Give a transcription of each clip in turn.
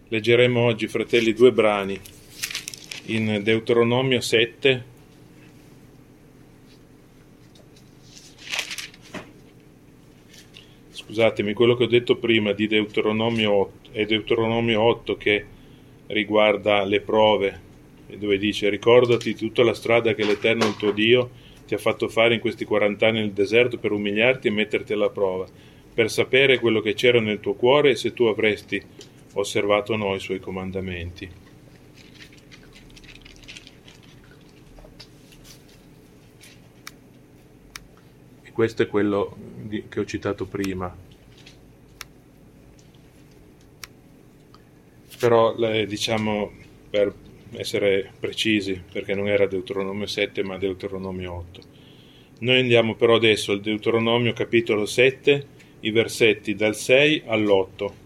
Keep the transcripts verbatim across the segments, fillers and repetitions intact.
Leggeremo oggi, fratelli, due brani in Deuteronomio sette scusatemi, quello che ho detto prima di Deuteronomio otto è Deuteronomio otto che riguarda le prove, e dove dice: ricordati tutta la strada che l'Eterno il tuo Dio ti ha fatto fare in questi quaranta anni nel deserto per umiliarti e metterti alla prova, per sapere quello che c'era nel tuo cuore e se tu avresti osservato noi i suoi comandamenti. E questo è quello di, che ho citato prima. Però eh, diciamo, per essere precisi, perché non era Deuteronomio sette ma Deuteronomio otto. Noi andiamo però adesso al Deuteronomio capitolo sette, i versetti dal sei all'otto.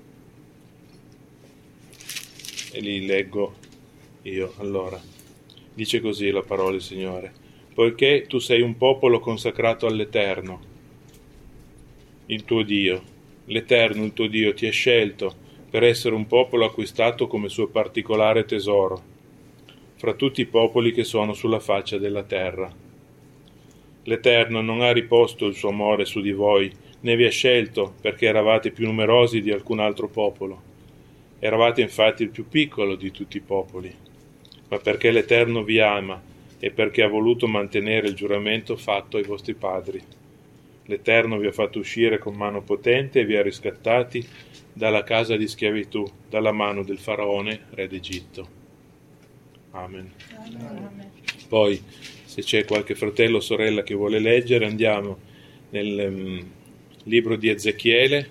E li leggo io. Allora, dice così la parola del Signore: poiché tu sei un popolo consacrato all'Eterno, il tuo Dio, l'Eterno, il tuo Dio, ti ha scelto per essere un popolo acquistato come suo particolare tesoro, fra tutti i popoli che sono sulla faccia della terra. L'Eterno non ha riposto il suo amore su di voi, né vi ha scelto perché eravate più numerosi di alcun altro popolo. Eravate infatti il più piccolo di tutti i popoli, ma perché l'Eterno vi ama e perché ha voluto mantenere il giuramento fatto ai vostri padri. L'Eterno vi ha fatto uscire con mano potente e vi ha riscattati dalla casa di schiavitù, dalla mano del faraone, re d'Egitto. Amen. Amen. Poi, se c'è qualche fratello o sorella che vuole leggere, andiamo nel um, libro di Ezechiele,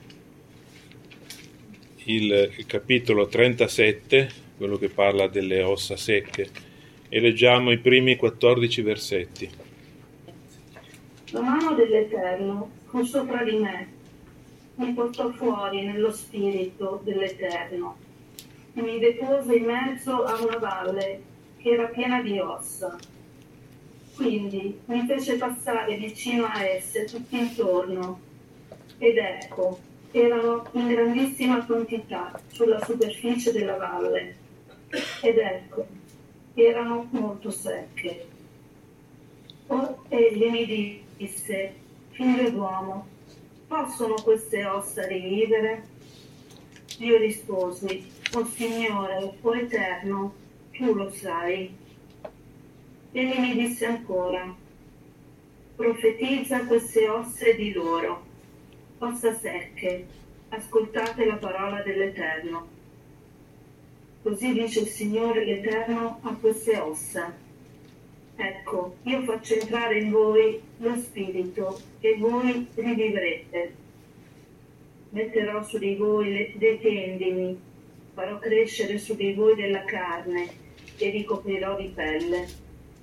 il, il capitolo trentasette, quello che parla delle ossa secche, e leggiamo i primi quattordici versetti. La mano dell'Eterno fu sopra di me, mi portò fuori nello spirito dell'Eterno e mi depose in mezzo a una valle che era piena di ossa. Quindi mi fece passare vicino a esse tutti intorno, ed ecco, erano in grandissima quantità sulla superficie della valle, ed ecco, erano molto secche. O egli mi disse: figlio d'uomo, possono queste ossa rivivere? Io risposi: o Signore, o Eterno, tu lo sai. Egli mi disse ancora: profetizza queste ossa di loro, ossa secche, ascoltate la parola dell'Eterno. Così dice il Signore l'Eterno a queste ossa: ecco, io faccio entrare in voi lo spirito e voi rivivrete. Metterò su di voi le, dei tendini, farò crescere su di voi della carne e vi coprirò di pelle.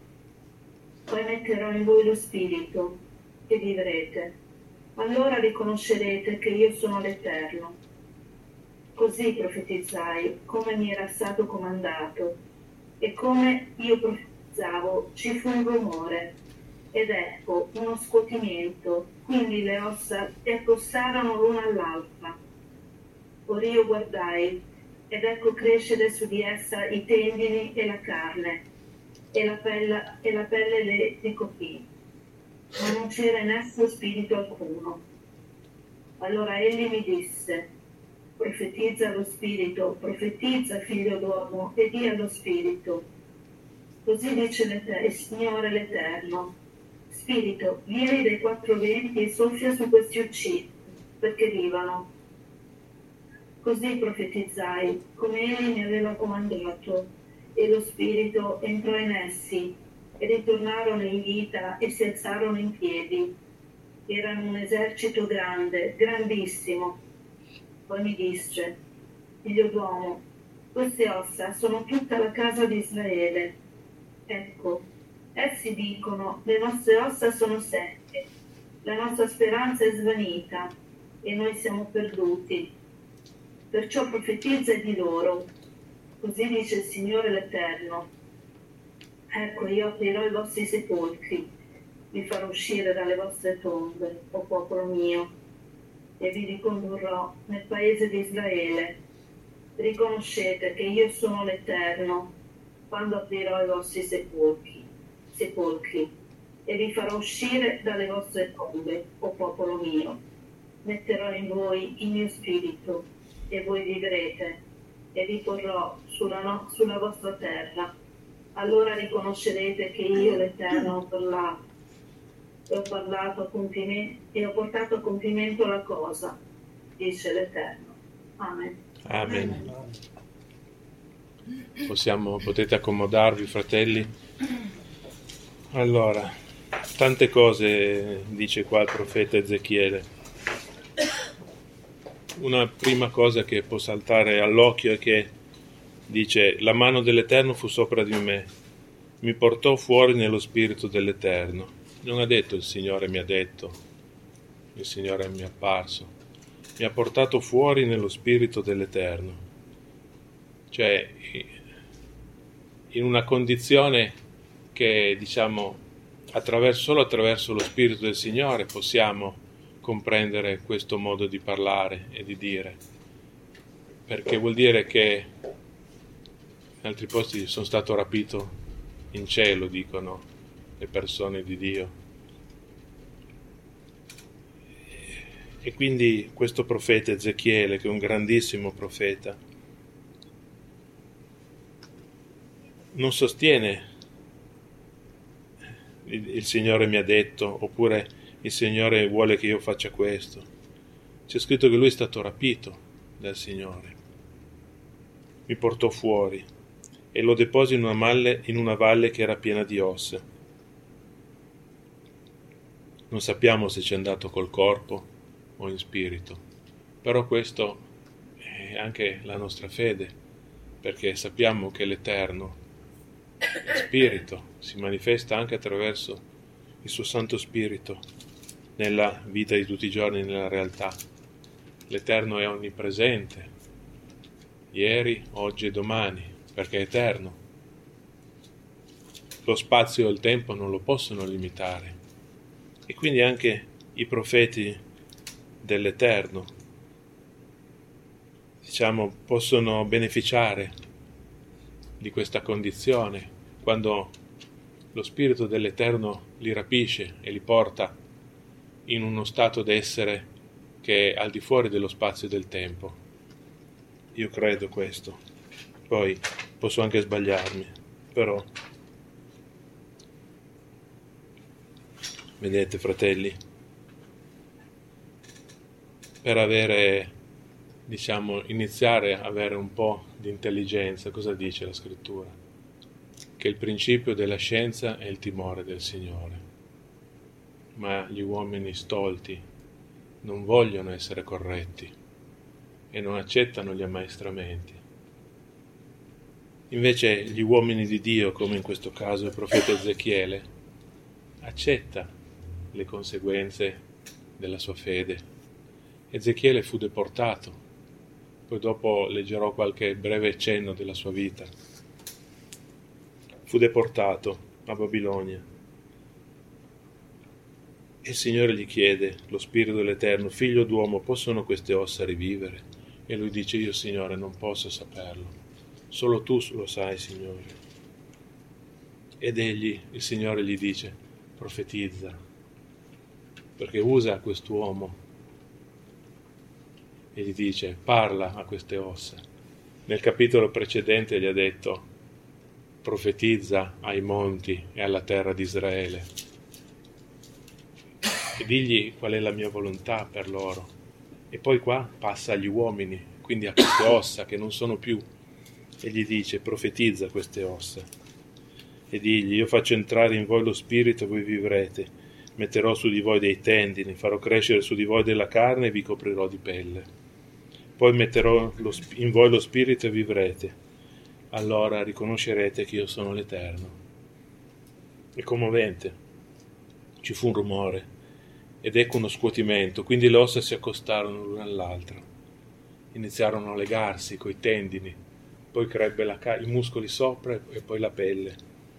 Poi metterò in voi lo spirito e vivrete. Allora riconoscerete che io sono l'Eterno. Così profetizzai come mi era stato comandato, e come io profetizzavo ci fu un rumore, ed ecco uno scuotimento, quindi le ossa si accossarono l'una all'altra. Or io guardai, ed ecco crescere su di essa i tendini e la carne, e la pelle, e la pelle le ricoprì, ma non c'era in esso spirito alcuno. Allora egli mi disse: profetizza allo spirito, profetizza, figlio d'uomo, e di allo spirito. Così dice il Signore l'Eterno: spirito, vieni dai quattro venti e soffia su questi uccisi, perché vivano. Così profetizzai, come egli mi aveva comandato, e lo spirito entrò in essi, e ritornarono in vita e si alzarono in piedi. Erano un esercito grande, grandissimo. Poi mi disse: figlio d'uomo, queste ossa sono tutta la casa di Israele. Ecco, essi dicono: le nostre ossa sono secche, la nostra speranza è svanita, e noi siamo perduti. Perciò profetizza di loro. Così dice il Signore l'Eterno: ecco, io aprirò i vostri sepolcri, vi farò uscire dalle vostre tombe, o popolo mio, e vi ricondurrò nel paese di Israele, riconoscete che io sono l'Eterno, quando aprirò i vostri sepolcri, sepolcri e vi farò uscire dalle vostre tombe, o popolo mio. Metterò in voi il mio spirito e voi vivrete, e vi porrò sulla, no- sulla vostra terra. Allora riconoscerete che io, l'Eterno, ho parlato, e ho parlato a compimento, e ho portato a compimento la cosa, dice l'Eterno. Amen. Amen. Possiamo, potete accomodarvi, fratelli. Allora, tante cose dice qua il profeta Ezechiele. Una prima cosa che può saltare all'occhio è che dice: la mano dell'Eterno fu sopra di me, mi portò fuori nello spirito dell'Eterno. Non ha detto il Signore mi ha detto, il Signore mi è apparso, mi ha portato fuori nello spirito dell'Eterno. Cioè, in una condizione che, diciamo, attraverso, solo attraverso lo Spirito del Signore possiamo comprendere questo modo di parlare e di dire, perché vuol dire che in altri posti sono stato rapito in cielo, dicono le persone di Dio. E quindi questo profeta Ezechiele, che è un grandissimo profeta, non sostiene il, il Signore mi ha detto, oppure il Signore vuole che io faccia questo. C'è scritto che lui è stato rapito dal Signore, mi portò fuori e lo deposi in una, malle, in una valle che era piena di ossa. Non sappiamo se c'è andato col corpo o in spirito, però questo è anche la nostra fede, perché sappiamo che l'Eterno Spirito si manifesta anche attraverso il suo Santo Spirito nella vita di tutti i giorni, nella realtà. L'Eterno è onnipresente, ieri, oggi e domani, perché è eterno. Lo spazio e il tempo non lo possono limitare. E quindi anche i profeti dell'Eterno, diciamo, possono beneficiare di questa condizione quando lo Spirito dell'Eterno li rapisce e li porta in uno stato d'essere che è al di fuori dello spazio e del tempo. Io credo questo. Poi posso anche sbagliarmi, però vedete, fratelli, per avere, diciamo, iniziare a avere un po' di intelligenza, cosa dice la Scrittura? Che il principio della scienza è il timore del Signore, ma gli uomini stolti non vogliono essere corretti e non accettano gli ammaestramenti. Invece gli uomini di Dio, come in questo caso il profeta Ezechiele, accetta le conseguenze della sua fede. Ezechiele fu deportato, poi dopo leggerò qualche breve cenno della sua vita. Fu deportato a Babilonia e il Signore gli chiede, lo Spirito dell'Eterno: figlio d'uomo, possono queste ossa rivivere? E lui dice: io, Signore, non posso saperlo, solo tu lo sai, Signore. Ed egli, il Signore, gli dice: profetizza, perché usa quest'uomo e gli dice: parla a queste ossa. Nel capitolo precedente gli ha detto: profetizza ai monti e alla terra di Israele e digli qual è la mia volontà per loro. E poi qua passa agli uomini, quindi a queste ossa che non sono più, e gli dice: profetizza queste ossa e digli: io faccio entrare in voi lo spirito e voi vivrete, metterò su di voi dei tendini, farò crescere su di voi della carne e vi coprirò di pelle, poi metterò lo, in voi lo spirito e vivrete, allora riconoscerete che io sono l'Eterno. È commovente. Ci fu un rumore ed ecco uno scuotimento, quindi le ossa si accostarono l'una all'altra, iniziarono a legarsi coi tendini, poi crebbe la ca- i muscoli sopra e poi la pelle.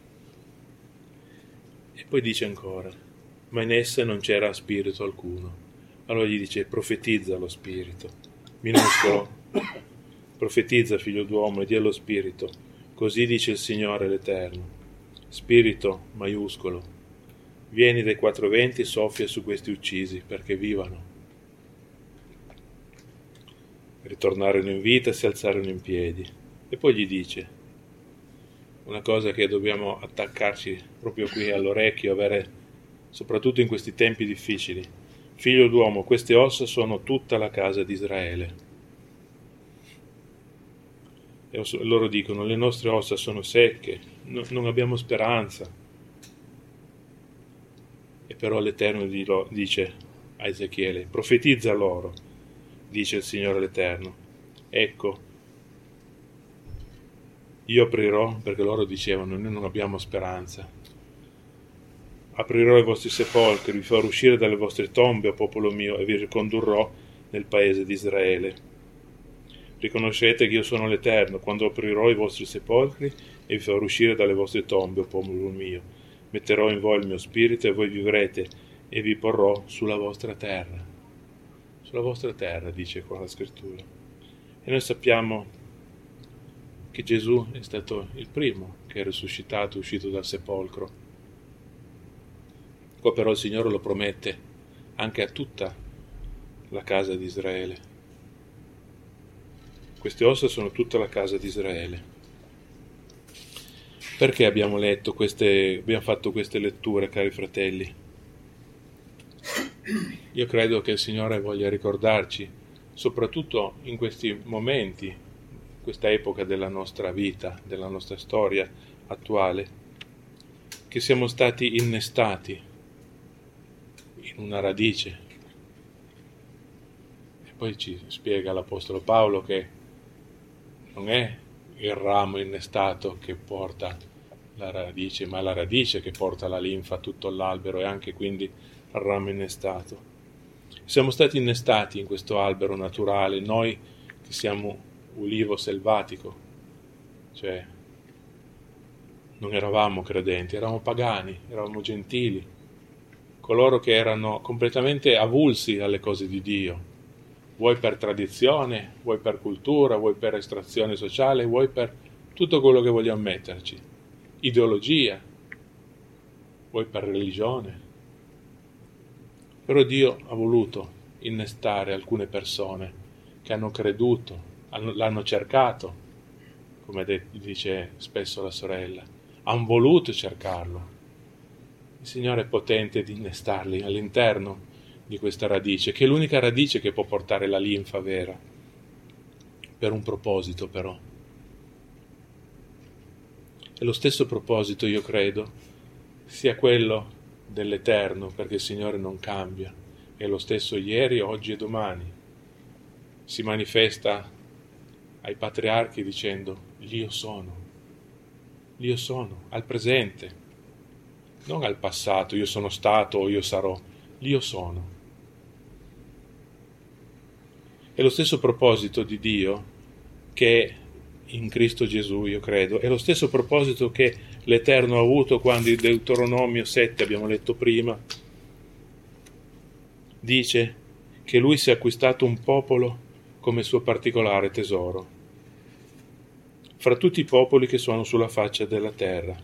E poi dice ancora: ma in esse non c'era spirito alcuno. Allora gli dice: profetizza lo spirito, minuscolo, Profetizza, figlio d'uomo, e di allo Spirito. Così dice il Signore l'Eterno. Spirito maiuscolo, vieni dai quattro venti e soffia su questi uccisi, perché vivano. Ritornarono in vita e si alzarono in piedi. E poi gli dice una cosa che dobbiamo attaccarci proprio qui all'orecchio, avere, soprattutto in questi tempi difficili. Figlio d'uomo, queste ossa sono tutta la casa di Israele. E loro dicono, le nostre ossa sono secche, no, non abbiamo speranza. E però l'Eterno dice a Ezechiele, profetizza loro, dice il Signore l'Eterno, ecco, io aprirò, perché loro dicevano, noi non abbiamo speranza, aprirò i vostri sepolcri, vi farò uscire dalle vostre tombe, o popolo mio, e vi ricondurrò nel paese di Israele. Riconoscete che io sono l'Eterno, quando aprirò i vostri sepolcri e vi farò uscire dalle vostre tombe, o popolo mio. Metterò in voi il mio spirito e voi vivrete, e vi porrò sulla vostra terra. Sulla vostra terra, dice qua la scrittura. E noi sappiamo che Gesù è stato il primo che è risuscitato, uscito dal sepolcro. Qua però il Signore lo promette anche a tutta la casa di Israele. Queste ossa sono tutta la casa di Israele. Perché abbiamo letto queste, abbiamo fatto queste letture, cari fratelli? Io credo che il Signore voglia ricordarci, soprattutto in questi momenti, questa epoca della nostra vita, della nostra storia attuale, che siamo stati innestati in una radice. E poi ci spiega l'Apostolo Paolo che non è il ramo innestato che porta la radice, ma la radice che porta la linfa a tutto l'albero e anche quindi al ramo innestato. Siamo stati innestati in questo albero naturale, noi che siamo ulivo selvatico, cioè non eravamo credenti, eravamo pagani, eravamo gentili, coloro che erano completamente avulsi alle cose di Dio, vuoi per tradizione, vuoi per cultura, vuoi per estrazione sociale, vuoi per tutto quello che vogliamo metterci, ideologia, vuoi per religione. Però Dio ha voluto innestare alcune persone che hanno creduto, l'hanno cercato, come dice spesso la sorella, hanno voluto cercarlo. Il Signore è potente di innestarli all'interno di questa radice, che è l'unica radice che può portare la linfa vera, per un proposito però. E lo stesso proposito, io credo, sia quello dell'Eterno, perché il Signore non cambia, è lo stesso ieri, oggi e domani. Si manifesta ai patriarchi dicendo l'Io sono, l'Io sono, al presente, non al passato, io sono stato o io sarò, l'Io sono. È lo stesso proposito di Dio che in Cristo Gesù, io credo, è lo stesso proposito che l'Eterno ha avuto quando in Deuteronomio sette, abbiamo letto prima, dice che Lui si è acquistato un popolo come suo particolare tesoro, fra tutti i popoli che sono sulla faccia della terra.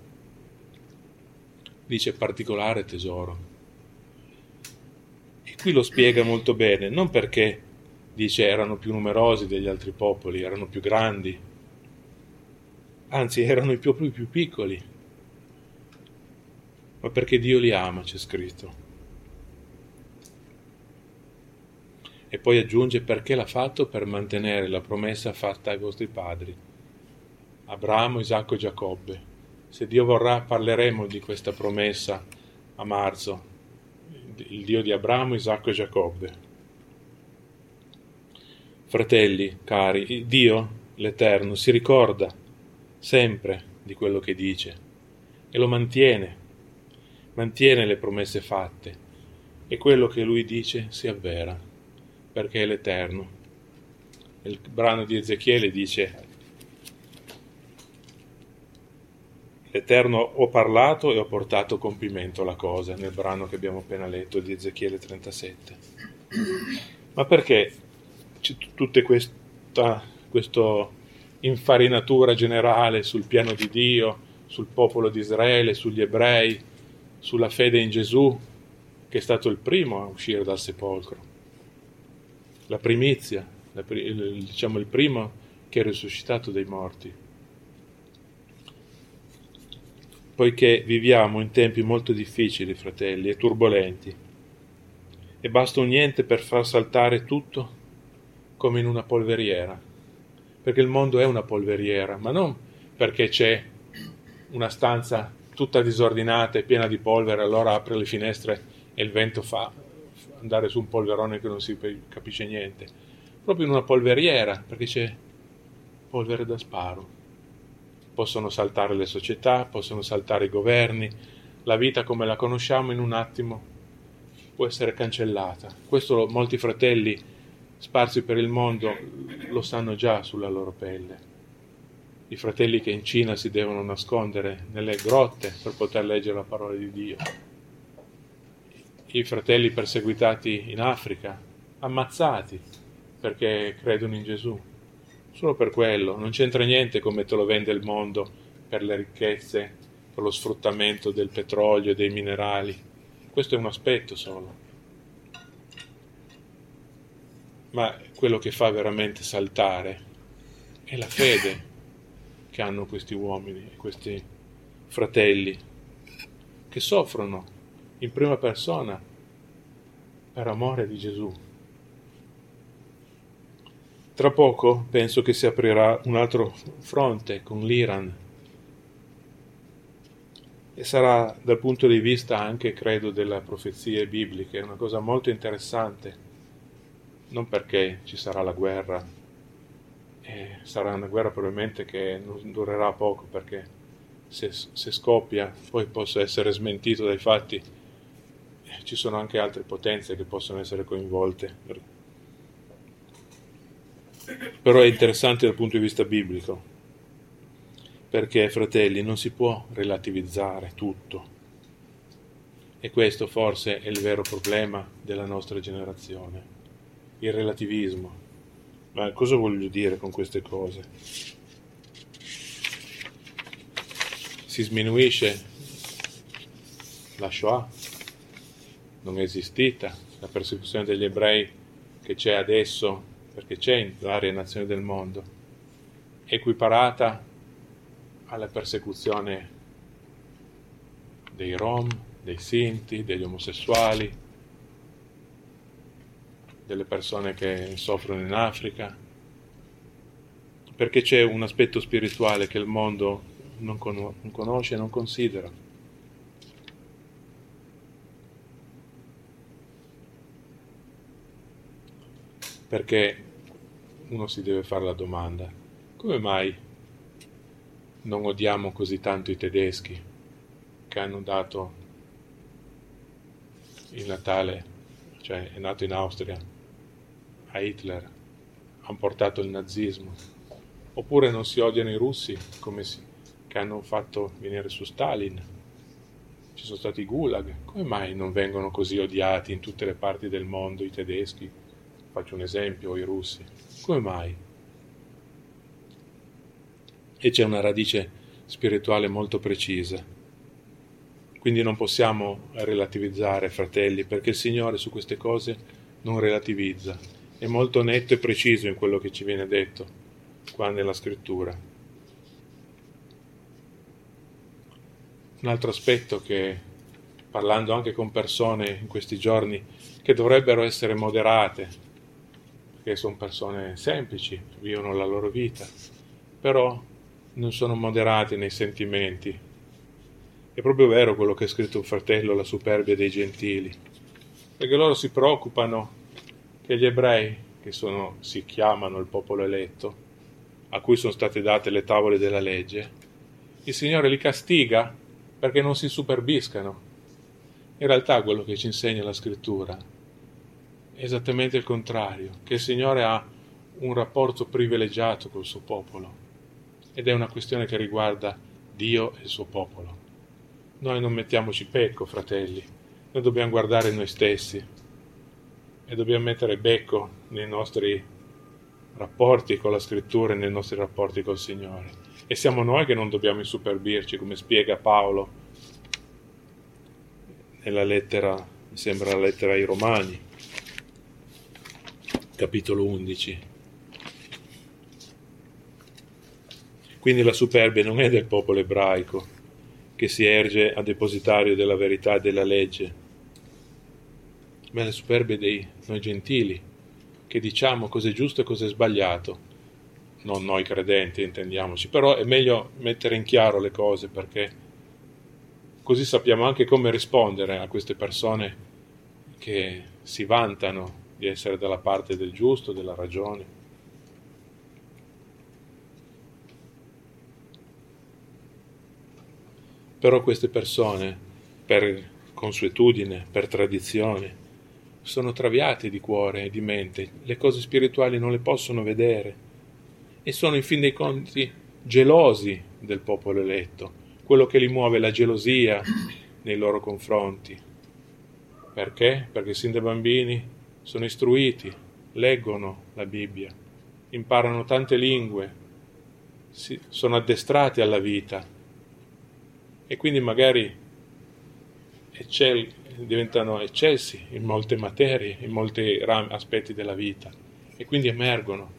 Dice particolare tesoro. E qui lo spiega molto bene, non perché dice erano più numerosi degli altri popoli, erano più grandi, anzi erano i popoli più piccoli, ma perché Dio li ama, c'è scritto. E poi aggiunge perché l'ha fatto per mantenere la promessa fatta ai vostri padri, Abramo, Isacco e Giacobbe. Se Dio vorrà parleremo di questa promessa a marzo, il Dio di Abramo, Isacco e Giacobbe. Fratelli, cari, Dio, l'Eterno, si ricorda sempre di quello che dice e lo mantiene, mantiene le promesse fatte e quello che Lui dice si avvera, perché è l'Eterno. Il brano di Ezechiele dice: l'Eterno ho parlato e ho portato a compimento la cosa, nel brano che abbiamo appena letto di Ezechiele trentasette. Ma perché c'è tutta questa questa infarinatura generale sul piano di Dio, sul popolo di Israele, sugli ebrei, sulla fede in Gesù, che è stato il primo a uscire dal sepolcro, la primizia, la, diciamo il primo che è risuscitato dai morti. Poiché viviamo in tempi molto difficili, fratelli, e turbolenti, e basta un niente per far saltare tutto come in una polveriera, perché il mondo è una polveriera, ma non perché c'è una stanza tutta disordinata e piena di polvere, allora apre le finestre e il vento fa andare su un polverone che non si capisce niente, proprio in una polveriera, perché c'è polvere da sparo. Possono saltare le società, possono saltare i governi, la vita come la conosciamo in un attimo può essere cancellata. Questo molti fratelli sparsi per il mondo lo sanno già sulla loro pelle. I fratelli che in Cina si devono nascondere nelle grotte per poter leggere la parola di Dio. I fratelli perseguitati in Africa, ammazzati perché credono in Gesù. Solo per quello, non c'entra niente come te lo vende il mondo per le ricchezze, per lo sfruttamento del petrolio e dei minerali. Questo è un aspetto solo. Ma quello che fa veramente saltare è la fede che hanno questi uomini, questi fratelli, che soffrono in prima persona per amore di Gesù. Tra poco penso che si aprirà un altro fronte con l'Iran e sarà dal punto di vista anche, credo, delle profezie bibliche, una cosa molto interessante, non perché ci sarà la guerra, eh, sarà una guerra probabilmente che non durerà poco, perché se, se scoppia poi possa essere smentito dai fatti, eh, ci sono anche altre potenze che possono essere coinvolte. Però è interessante dal punto di vista biblico, perché, fratelli, non si può relativizzare tutto, e questo forse è il vero problema della nostra generazione, il relativismo. Ma cosa voglio dire con queste cose? Si sminuisce la Shoah, non è esistita, la persecuzione degli ebrei che c'è adesso, perché c'è in varie nazioni del mondo, è equiparata alla persecuzione dei Rom, dei Sinti, degli omosessuali, delle persone che soffrono in Africa, perché c'è un aspetto spirituale che il mondo non, con- non conosce e non considera. Perché uno si deve fare la domanda: come mai non odiamo così tanto i tedeschi che hanno dato il Natale, cioè è nato in Austria, a Hitler, hanno portato il nazismo? Oppure non si odiano i russi come si, che hanno fatto venire su Stalin? Ci sono stati i gulag. Come mai non vengono così odiati in tutte le parti del mondo i tedeschi? Faccio un esempio, o i russi. Come mai? E c'è una radice spirituale molto precisa. Quindi non possiamo relativizzare, fratelli, perché il Signore su queste cose non relativizza. È molto netto e preciso in quello che ci viene detto qua nella Scrittura. Un altro aspetto che, parlando anche con persone in questi giorni che dovrebbero essere moderate, perché sono persone semplici, vivono la loro vita, però non sono moderati nei sentimenti. È proprio vero quello che ha scritto un fratello, la superbia dei gentili, perché loro si preoccupano che gli ebrei, che sono, si chiamano il popolo eletto, a cui sono state date le tavole della legge, il Signore li castiga perché non si superbiscano. In realtà quello che ci insegna la Scrittura è esattamente il contrario, che il Signore ha un rapporto privilegiato col suo popolo, ed è una questione che riguarda Dio e il suo popolo. Noi non mettiamoci becco, fratelli, noi dobbiamo guardare noi stessi e dobbiamo mettere becco nei nostri rapporti con la scrittura e nei nostri rapporti col Signore. E siamo noi che non dobbiamo insuperbirci, come spiega Paolo nella lettera, mi sembra la lettera ai Romani, capitolo undici. Quindi la superbia non è del popolo ebraico che si erge a depositario della verità e della legge, ma è la superbia dei noi gentili, che diciamo cos'è giusto e cos'è sbagliato. Non noi credenti, intendiamoci, però è meglio mettere in chiaro le cose, perché così sappiamo anche come rispondere a queste persone che si vantano di essere dalla parte del giusto, della ragione. Però queste persone, per consuetudine, per tradizione, sono traviate di cuore e di mente, le cose spirituali non le possono vedere e sono in fin dei conti gelosi del popolo eletto, quello che li muove è la gelosia nei loro confronti. Perché? Perché sin da bambini sono istruiti, leggono la Bibbia, imparano tante lingue, si, sono addestrati alla vita e quindi magari eccel, diventano eccessi in molte materie, in molti ram, aspetti della vita e quindi emergono.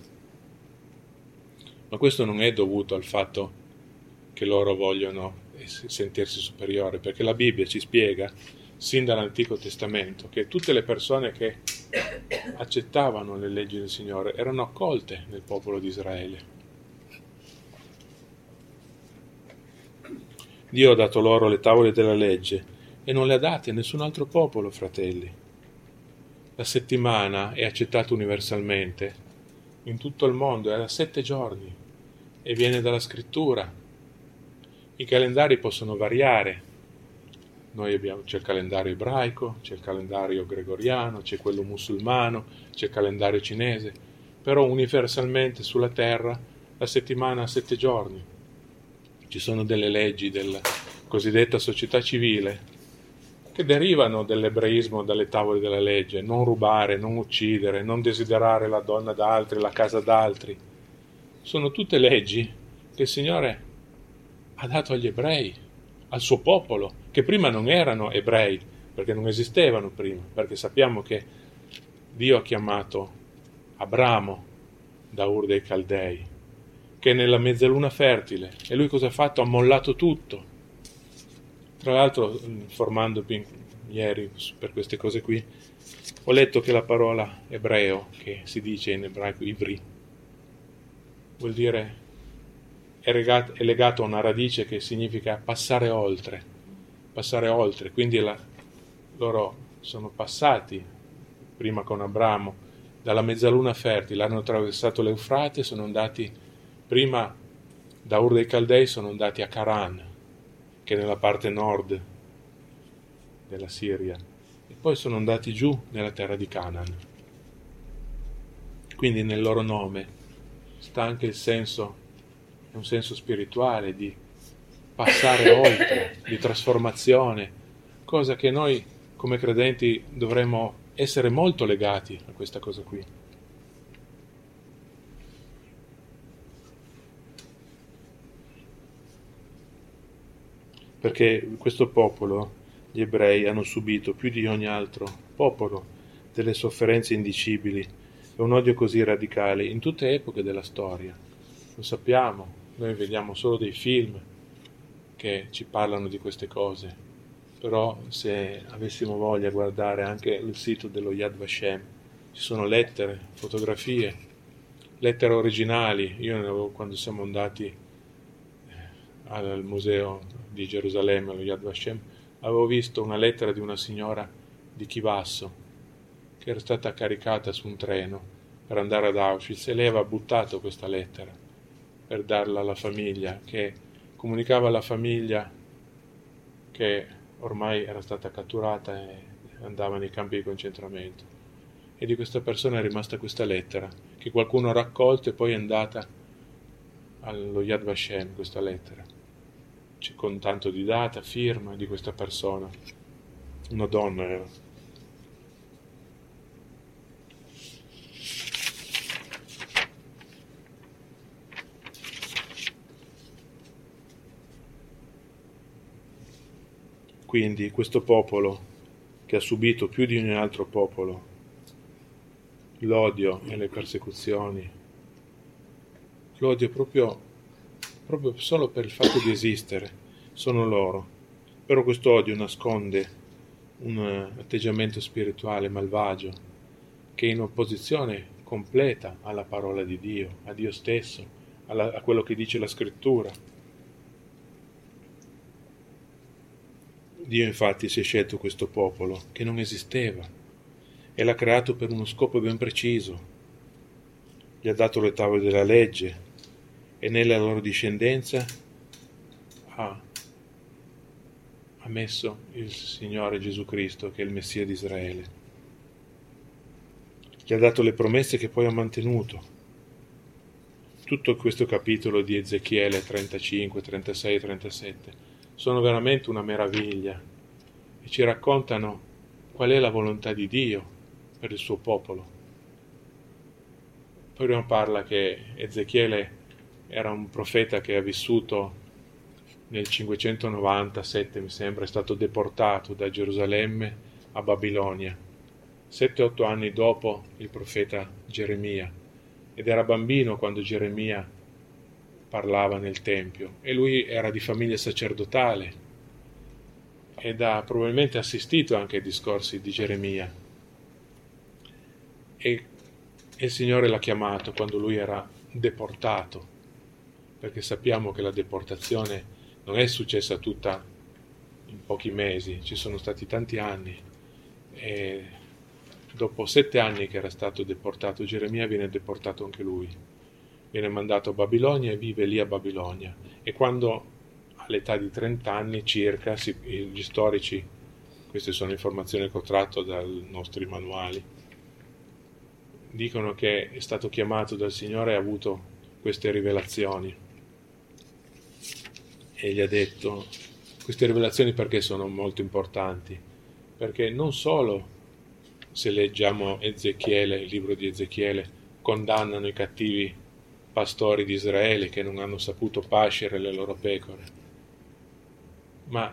Ma questo non è dovuto al fatto che loro vogliono sentirsi superiori, perché la Bibbia ci spiega, sin dall'Antico Testamento, che tutte le persone che accettavano le leggi del Signore erano accolte nel popolo di Israele. Dio ha dato loro le tavole della legge e non le ha date a nessun altro popolo, fratelli. La settimana è accettata universalmente in tutto il mondo, era sette giorni e viene dalla scrittura. I calendari possono variare. Noi abbiamo, c'è il calendario ebraico, c'è il calendario gregoriano, c'è quello musulmano, c'è il calendario cinese, però universalmente sulla terra la settimana ha sette giorni. Ci sono delle leggi della cosiddetta società civile che derivano dall'ebraismo, dalle tavole della legge: non rubare, non uccidere, non desiderare la donna d'altri, la casa d'altri. Sono tutte leggi che il Signore ha dato agli ebrei, al suo popolo, che prima non erano ebrei, perché non esistevano prima, perché sappiamo che Dio ha chiamato Abramo da Ur dei Caldei, che è nella mezzaluna fertile, e lui cosa ha fatto? Ha mollato tutto. Tra l'altro, informandomi ieri per queste cose qui, ho letto che la parola ebreo, che si dice in ebraico ivri, vuol dire, è legato, è legato a una radice che significa passare oltre, passare oltre, quindi la, loro sono passati, prima con Abramo, dalla mezzaluna fertile, hanno attraversato l'Eufrate, sono andati prima da Ur dei Caldei, sono andati a Caran, che è nella parte nord della Siria, e poi sono andati giù nella terra di Canaan. Quindi nel loro nome sta anche il senso, è un senso spirituale di passare oltre, di trasformazione, cosa che noi come credenti dovremmo essere molto legati a questa cosa qui. Perché questo popolo, gli ebrei, hanno subito più di ogni altro popolo delle sofferenze indicibili e un odio così radicale in tutte le epoche della storia. Lo sappiamo, noi vediamo solo dei film che ci parlano di queste cose, però se avessimo voglia di guardare anche il sito dello Yad Vashem, ci sono lettere, fotografie, lettere originali. Io ne avevo, quando siamo andati al museo di Gerusalemme, allo Yad Vashem, avevo visto una lettera di una signora di Chivasso che era stata caricata su un treno per andare ad Auschwitz, e lei aveva buttato questa lettera per darla alla famiglia, che comunicava alla famiglia che ormai era stata catturata e andava nei campi di concentramento. E di questa persona è rimasta questa lettera, che qualcuno ha raccolto e poi è andata allo Yad Vashem, questa lettera, con tanto di data, firma di questa persona, una donna era. Quindi questo popolo che ha subito più di ogni altro popolo l'odio e le persecuzioni, l'odio proprio, proprio solo per il fatto di esistere, sono loro. Però questo odio nasconde un atteggiamento spirituale malvagio che è in opposizione completa alla parola di Dio, a Dio stesso, alla, a quello che dice la Scrittura. Dio infatti si è scelto questo popolo che non esisteva e l'ha creato per uno scopo ben preciso. Gli ha dato le tavole della legge e nella loro discendenza ha, ha messo il Signore Gesù Cristo, che è il Messia di Israele. Gli ha dato le promesse che poi ha mantenuto. Tutto questo capitolo di Ezechiele trentacinque, trentasei e trentasette sono veramente una meraviglia e ci raccontano qual è la volontà di Dio per il suo popolo. Poi non parla che Ezechiele era un profeta che ha vissuto nel cinquecentonovantasette, mi sembra, è stato deportato da Gerusalemme a Babilonia, sette otto anni dopo il profeta Geremia, ed era bambino quando Geremia parlava nel Tempio, e lui era di famiglia sacerdotale ed ha probabilmente assistito anche ai discorsi di Geremia, e il Signore l'ha chiamato quando lui era deportato, perché sappiamo che la deportazione non è successa tutta in pochi mesi, ci sono stati tanti anni, e dopo sette anni che era stato deportato Geremia viene deportato anche lui, viene mandato a Babilonia e vive lì a Babilonia, e quando all'età di trenta anni circa, si, gli storici, queste sono informazioni che ho tratto dai nostri manuali, dicono che è stato chiamato dal Signore e ha avuto queste rivelazioni, e gli ha detto, queste rivelazioni perché sono molto importanti? Perché non solo, se leggiamo Ezechiele, il libro di Ezechiele, condannano i cattivi pastori di Israele che non hanno saputo pascere le loro pecore, ma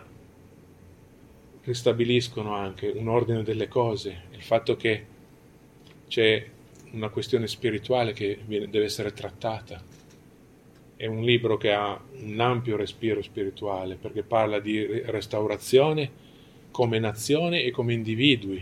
ristabiliscono anche un ordine delle cose, il fatto che c'è una questione spirituale che viene, deve essere trattata. È un libro che ha un ampio respiro spirituale, perché parla di restaurazione come nazione e come individui.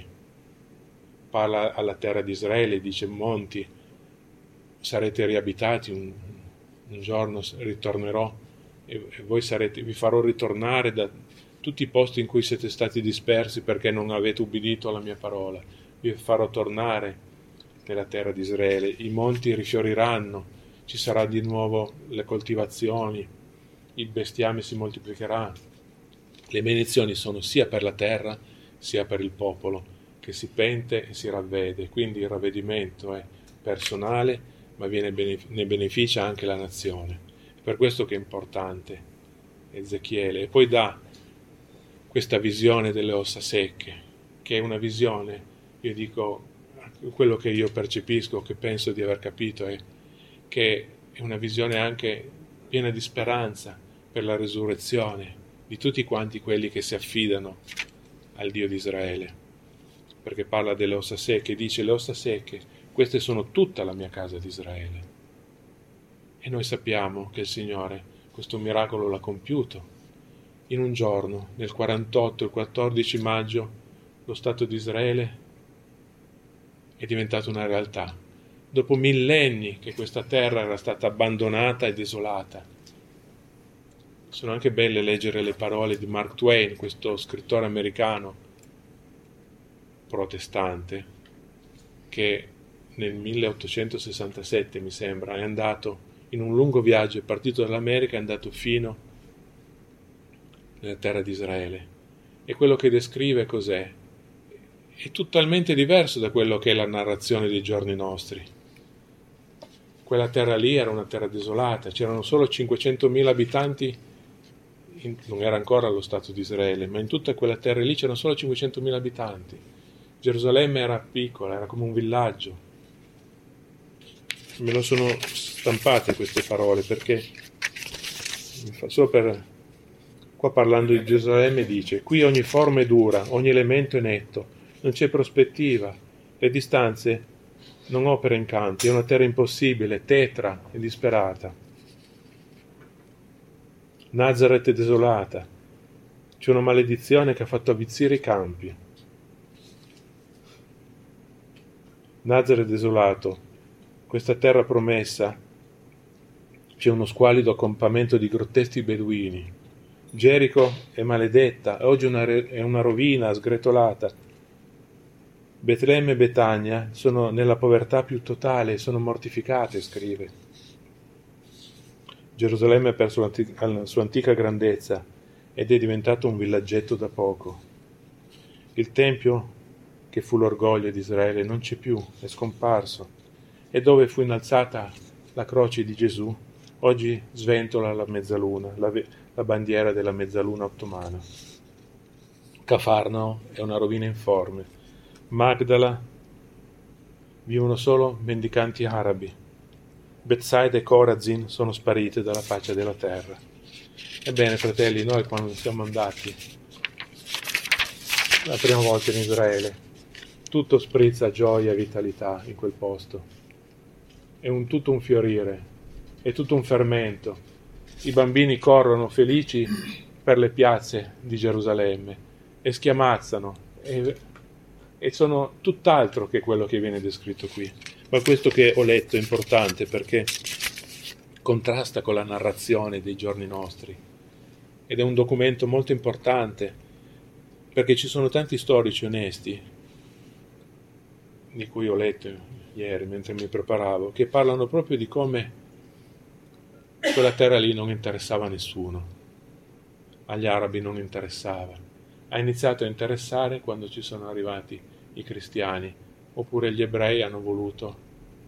Parla alla terra di Israele, dice: monti, sarete riabitati, un, un giorno ritornerò e, e voi sarete, vi farò ritornare da tutti i posti in cui siete stati dispersi perché non avete ubbidito alla mia parola. Vi farò tornare nella terra di Israele, i monti rifioriranno, ci sarà di nuovo le coltivazioni, il bestiame si moltiplicherà. Le benedizioni sono sia per la terra sia per il popolo che si pente e si ravvede, quindi il ravvedimento è personale, ma viene benef- ne beneficia anche la nazione. È per questo che è importante Ezechiele. E poi dà questa visione delle ossa secche, che è una visione, io dico, quello che io percepisco, che penso di aver capito, è che è una visione anche piena di speranza per la resurrezione di tutti quanti quelli che si affidano al Dio di Israele, perché parla delle ossa secche, dice: le ossa secche, queste sono tutta la mia casa di Israele. E noi sappiamo che il Signore questo miracolo l'ha compiuto. In un giorno, nel quarantotto, il quattordici maggio, lo Stato di Israele è diventato una realtà. Dopo millenni che questa terra era stata abbandonata e desolata. Sono anche belle leggere le parole di Mark Twain, questo scrittore americano protestante, che nel milleottocentosessantasette, mi sembra, è andato in un lungo viaggio, è partito dall'America, è andato fino nella terra di Israele. E quello che descrive cos'è? È totalmente diverso da quello che è la narrazione dei giorni nostri. Quella terra lì era una terra desolata, c'erano solo cinquecentomila abitanti, in, non era ancora lo Stato di Israele, ma in tutta quella terra lì c'erano solo cinquecentomila abitanti. Gerusalemme era piccola, era come un villaggio. Me lo sono stampate queste parole perché solo per Qua parlando di Gerusalemme dice: qui ogni forma è dura, ogni elemento è netto, non c'è prospettiva, le distanze non opera incanti, è una terra impossibile, tetra e disperata. Nazareth è desolata, c'è una maledizione che ha fatto avvizzire i campi. Nazareth è desolato, questa terra promessa, c'è uno squallido accampamento di grotteschi beduini. Gerico è maledetta, oggi una re- è una rovina sgretolata. Betlemme e Betania sono nella povertà più totale, sono mortificate, scrive. Gerusalemme ha perso l'antica, la sua antica grandezza ed è diventato un villaggetto da poco. Il tempio, che fu l'orgoglio di Israele, non c'è più, è scomparso. E dove fu innalzata la croce di Gesù, oggi sventola la mezzaluna, la, la bandiera della mezzaluna ottomana. Cafarnao è una rovina informe. Magdala vivono solo mendicanti arabi. Bethsaida e Corazin sono sparite dalla faccia della terra. Ebbene, fratelli, noi quando siamo andati la prima volta in Israele, tutto sprizza gioia e vitalità in quel posto. È un, tutto un fiorire, è tutto un fermento. I bambini corrono felici per le piazze di Gerusalemme e schiamazzano e, e sono tutt'altro che quello che viene descritto qui. Ma questo che ho letto è importante perché contrasta con la narrazione dei giorni nostri ed è un documento molto importante perché ci sono tanti storici onesti di cui ho letto ieri mentre mi preparavo che parlano proprio di come quella terra lì non interessava a nessuno, agli arabi non interessava, ha iniziato a interessare quando ci sono arrivati i cristiani oppure gli ebrei hanno voluto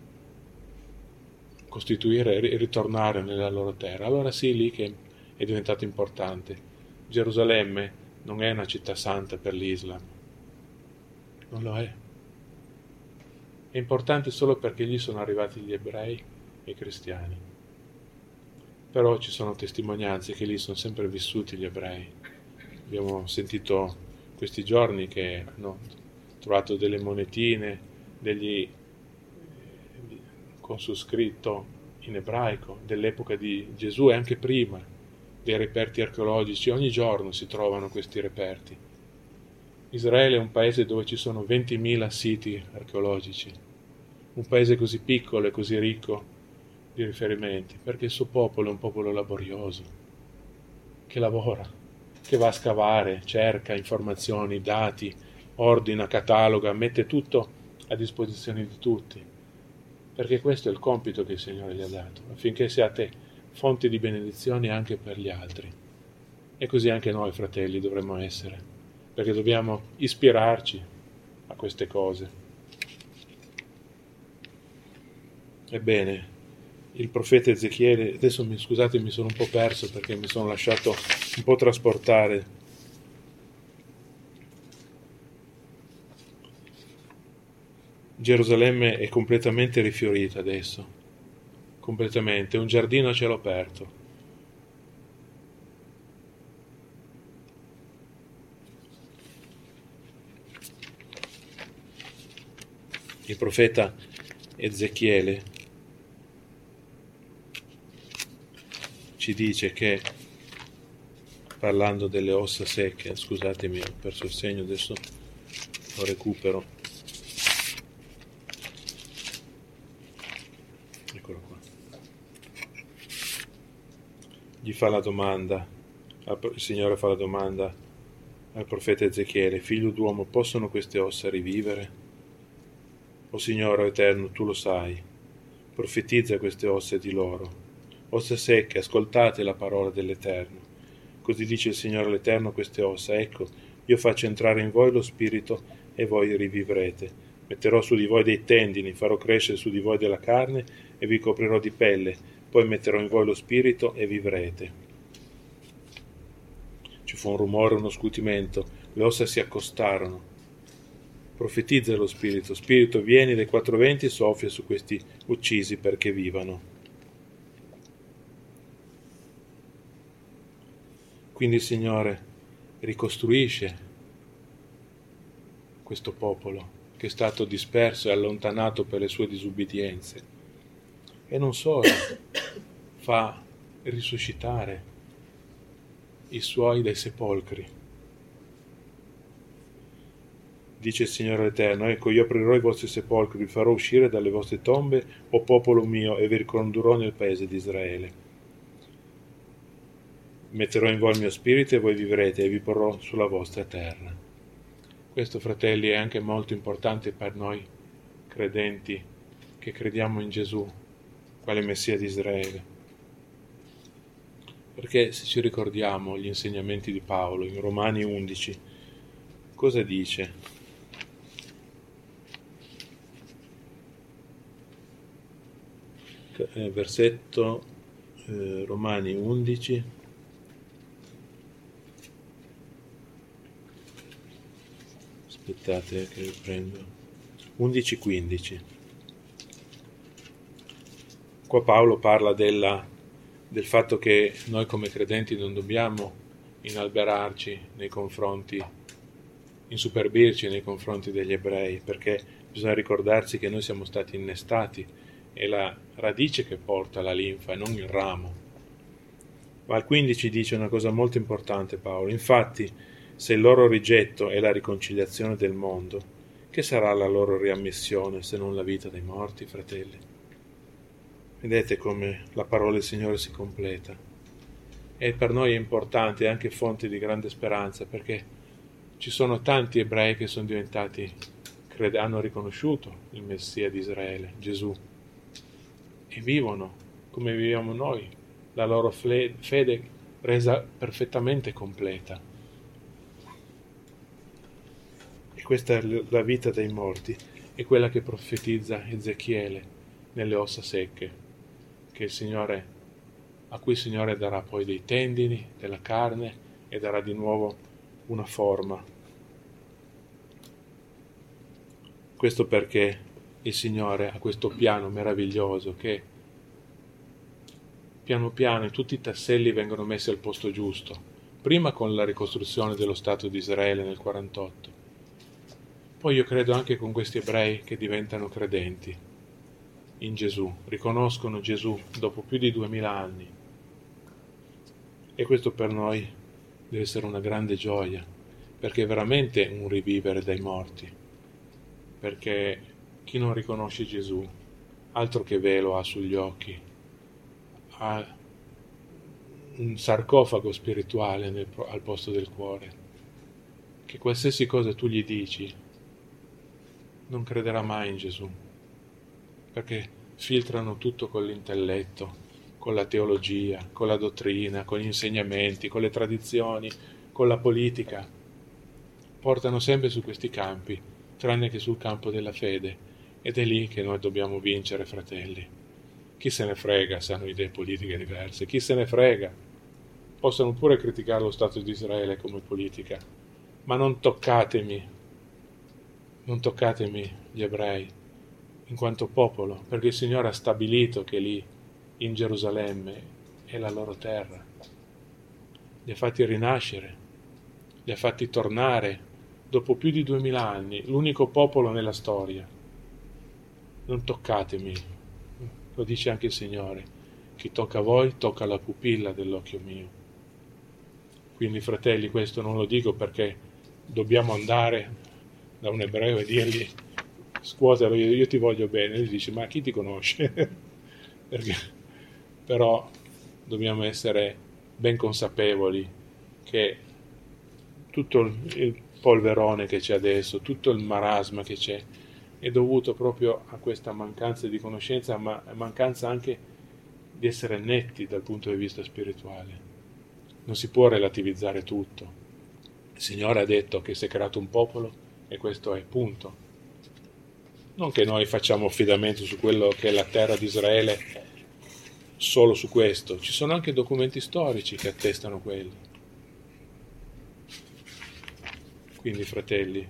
costituire e ritornare nella loro terra. Allora sì, lì che è diventato importante. Gerusalemme non è una città santa per l'Islam, non lo è. È importante solo perché lì sono arrivati gli ebrei e i cristiani. Però ci sono testimonianze che lì sono sempre vissuti gli ebrei. Abbiamo sentito questi giorni che hanno trovato delle monetine, degli con su scritto in ebraico dell'epoca di Gesù e anche prima, dei reperti archeologici. Ogni giorno si trovano questi reperti. Israele è un paese dove ci sono ventimila siti archeologici, un paese così piccolo e così ricco di riferimenti, perché il suo popolo è un popolo laborioso, che lavora, che va a scavare, cerca informazioni, dati, ordina, cataloga, mette tutto a disposizione di tutti, perché questo è il compito che il Signore gli ha dato, affinché siate fonte di benedizione anche per gli altri. E così anche noi, fratelli, dovremmo essere, perché dobbiamo ispirarci a queste cose. Ebbene, il profeta Ezechiele, adesso mi scusate, mi sono un po' perso perché mi sono lasciato un po' trasportare. Gerusalemme è completamente rifiorita adesso, completamente, è un giardino a cielo aperto. Il profeta Ezechiele ci dice che, parlando delle ossa secche, scusatemi, ho perso il segno, adesso lo recupero. Eccolo qua. Gli fa la domanda, il Signore fa la domanda al profeta Ezechiele: figlio d'uomo, possono queste ossa rivivere? O Signore eterno, tu lo sai, profetizza queste ossa di loro. Ossa secche, ascoltate la parola dell'Eterno. Così dice il Signore l'Eterno a queste ossa: ecco, io faccio entrare in voi lo spirito e voi rivivrete. Metterò su di voi dei tendini, farò crescere su di voi della carne e vi coprirò di pelle, poi metterò in voi lo spirito e vivrete. Ci fu un rumore, uno scutimento, le ossa si accostarono. Profetizza lo spirito, spirito vieni dai quattro venti e soffia su questi uccisi perché vivano. Quindi il Signore ricostruisce questo popolo che è stato disperso e allontanato per le sue disubbidienze, e non solo, fa risuscitare i suoi dai sepolcri. Dice il Signore Eterno: ecco, io aprirò i vostri sepolcri, vi farò uscire dalle vostre tombe, o popolo mio, e vi ricondurrò nel paese di Israele. Metterò in voi il mio spirito e voi vivrete, e vi porrò sulla vostra terra. Questo, fratelli, è anche molto importante per noi credenti che crediamo in Gesù, quale Messia di Israele. Perché se ci ricordiamo gli insegnamenti di Paolo in Romani undici, cosa dice? Versetto eh, Romani undici. Aspettate che riprendo. undici quindici. Qua Paolo parla della, del fatto che noi come credenti non dobbiamo inalberarci nei confronti, insuperbirci nei confronti degli ebrei, perché bisogna ricordarsi che noi siamo stati innestati, è la radice che porta la linfa e non il ramo. Ma al quindici dice una cosa molto importante Paolo: infatti, se il loro rigetto è la riconciliazione del mondo, che sarà la loro riammissione se non la vita dei morti, fratelli? Vedete come la parola del Signore si completa. E per noi è importante, è anche fonte di grande speranza, perché ci sono tanti ebrei che sono diventati, hanno riconosciuto il Messia di Israele, Gesù, e vivono come viviamo noi, la loro fede resa perfettamente completa. E questa è la vita dei morti, è quella che profetizza Ezechiele nelle ossa secche, che il Signore, a cui il Signore darà poi dei tendini, della carne, e darà di nuovo una forma. Questo perché il Signore ha questo piano meraviglioso che piano piano tutti i tasselli vengono messi al posto giusto, prima con la ricostruzione dello Stato di Israele nel quarantotto, poi io credo anche con questi ebrei che diventano credenti in Gesù, riconoscono Gesù dopo più di duemila anni, e questo per noi deve essere una grande gioia, perché è veramente un rivivere dai morti, perché chi non riconosce Gesù altro che velo ha sugli occhi, ha un sarcofago spirituale nel, al posto del cuore, che qualsiasi cosa tu gli dici non crederà mai in Gesù, perché filtrano tutto con l'intelletto, con la teologia, con la dottrina, con gli insegnamenti, con le tradizioni, con la politica. Portano sempre su questi campi, tranne che sul campo della fede, ed è lì che noi dobbiamo vincere, fratelli. Chi se ne frega se hanno idee politiche diverse, chi se ne frega. Possono pure criticare lo Stato di Israele come politica, ma non toccatemi, non toccatemi gli ebrei in quanto popolo, perché il Signore ha stabilito che lì in Gerusalemme è la loro terra. Li ha fatti rinascere, li ha fatti tornare dopo più di duemila anni, l'unico popolo nella storia. Non toccatemi, lo dice anche il Signore: chi tocca a voi tocca la pupilla dell'occhio mio. Quindi, fratelli, questo non lo dico perché dobbiamo andare da un ebreo e dirgli: scuotelo, io, io ti voglio bene. E lui dice: ma chi ti conosce? Perché, però dobbiamo essere ben consapevoli che tutto il polverone che c'è adesso, tutto il marasma che c'è, è dovuto proprio a questa mancanza di conoscenza, ma mancanza anche di essere netti dal punto di vista spirituale. Non si può relativizzare tutto. Il Signore ha detto che si è creato un popolo e questo è punto. Non che noi facciamo affidamento su quello che è la terra di Israele solo su questo, ci sono anche documenti storici che attestano quello. Quindi, fratelli,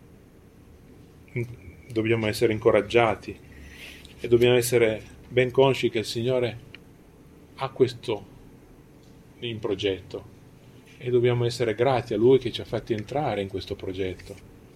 dobbiamo essere incoraggiati e dobbiamo essere ben consci che il Signore ha questo in progetto, e dobbiamo essere grati a Lui che ci ha fatti entrare in questo progetto.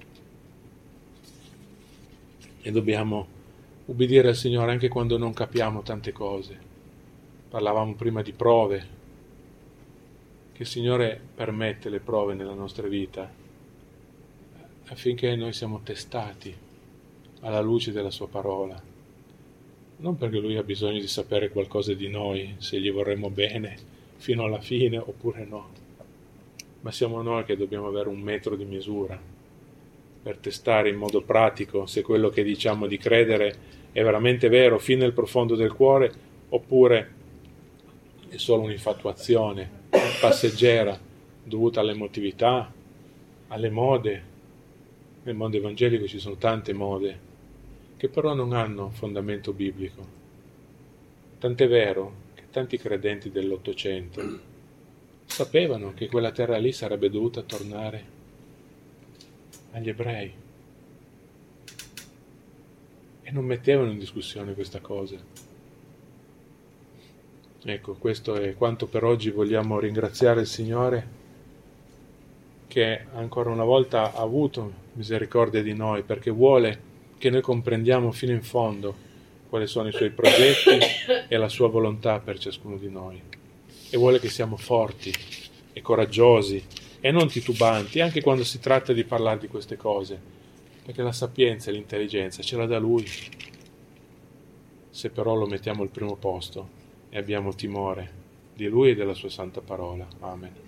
E dobbiamo ubbidire al Signore anche quando non capiamo tante cose. Parlavamo prima di prove, che il Signore permette le prove nella nostra vita affinché noi siamo testati alla luce della Sua parola. Non perché Lui ha bisogno di sapere qualcosa di noi, se gli vorremmo bene fino alla fine oppure no, ma siamo noi che dobbiamo avere un metro di misura per testare in modo pratico se quello che diciamo di credere è veramente vero fino nel profondo del cuore oppure è solo un'infatuazione passeggera dovuta all'emotività, alle mode. Nel mondo evangelico ci sono tante mode che però non hanno fondamento biblico. Tant'è vero che tanti credenti dell'Ottocento sapevano che quella terra lì sarebbe dovuta tornare agli ebrei e non mettevano in discussione questa cosa. Ecco, questo è quanto per oggi. Vogliamo ringraziare il Signore che ancora una volta ha avuto misericordia di noi, perché vuole che noi comprendiamo fino in fondo quali sono i Suoi progetti e la Sua volontà per ciascuno di noi, e vuole che siamo forti e coraggiosi e non titubanti anche quando si tratta di parlare di queste cose, perché la sapienza e l'intelligenza ce l'ha da Lui, se però lo mettiamo al primo posto e abbiamo timore di Lui e della Sua santa parola. Amen.